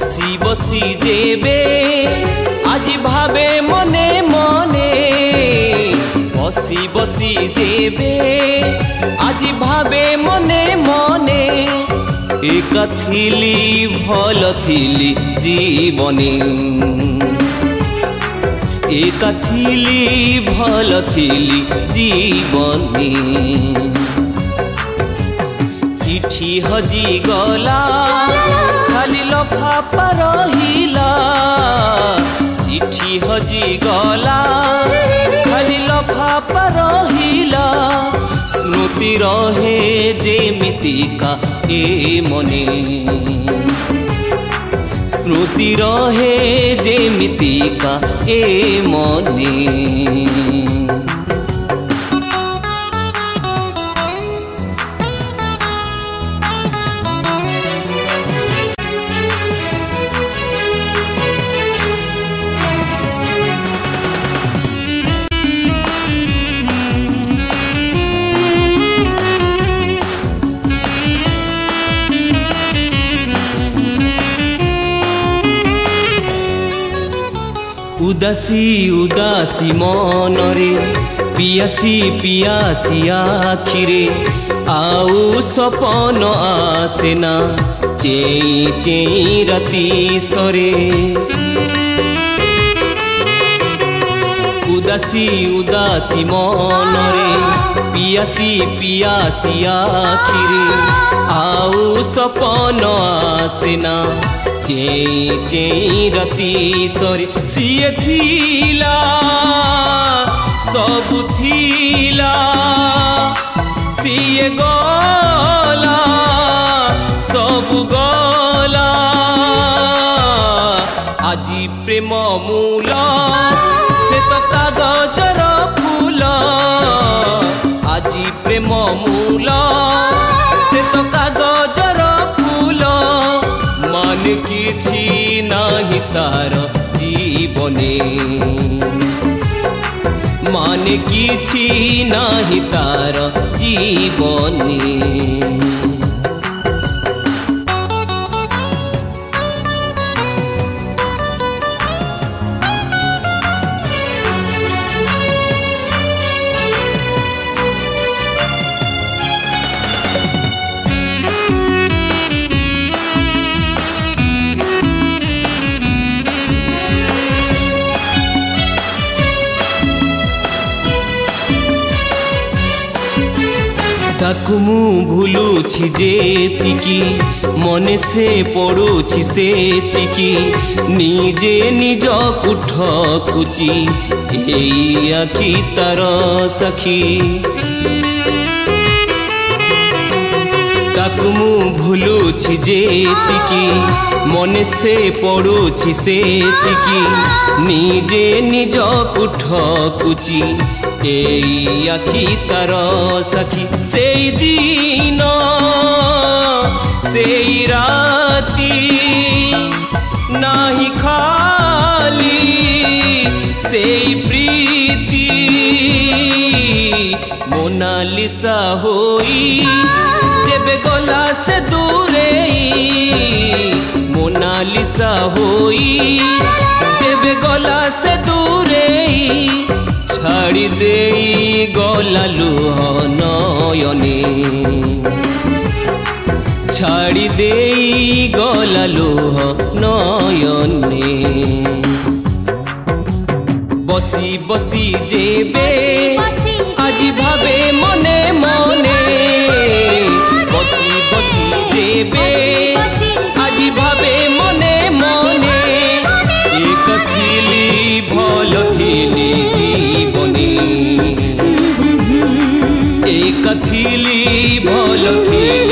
बसी बसी जेबे आज भावे मने मने बसी बसी जेबे आज भावे मने मने एका थिली भल थिली जीवनी एका थिली भल थिली जीवनी चिठी हजी गला खाली लफाफा रहिला चिठी हजी गला खाली लफाफा रहिला स्मृति रहे जेमितिका ए मने स्मृति रहे जेमितिका ए मने उदासी उदासी मनरे पियासी पियासी आखिरे आउ सपन आसेना चेई चेई राती सरे उदासी उदासी मनरे पियासी पियासी आखिरे आउ सपन आसेना चेई चेई राती सरे सिए थिला सब थिला सिए गला सब गला आजी प्रेम मूल से तो कागजर फूल आजी प्रेम मूल से तो कागजर फूल मान किछि नाही तार जीवने मान किछि नाही तार जीवने ताकू मु भूलुछि जेतिकी मने से पड़ुछि सेतिकी निजे निज कुठ कुची एई आखि तार सखी ताकू मु भूलुछि जेतिकी मने से पड़ुछि सेतिकी निजे निज कुठ कुची एई आखि तार सखी सेई दिन सेई राती नाही खाली सेई प्रीति मोनालिसा होई जेबे गला से दूरे मोनालिसा होई जेबे गला से दूरे छाड़ी देई गला लुह नयने छाड़ी देई गला लुह नयने बसी बसी जेबे आज भावे मने मने बसी बसी जेबे आज भावे मने मने एक थिली भल थिली जीवनी एक थिली भल थिली